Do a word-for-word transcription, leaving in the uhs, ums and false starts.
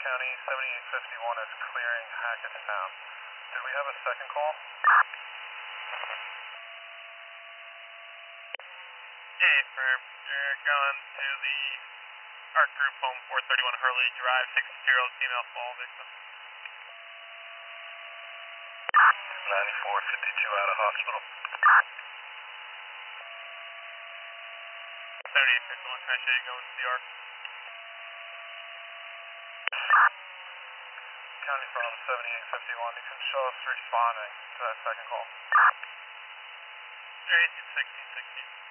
County, seventy-eight fifty-one is clearing Hackettstown. Did we have a second call? Yeah, firm. You're going to the ARC Group home, four thirty-one Hurley Drive, six-year-old female fall victim. ninety-four fifty-two out of hospital. seventy-eight fifty-one, can I show you going to the ARC? County from seventy-eight fifty-one, you can show us responding to that second call. eighteen sixteen sixteen.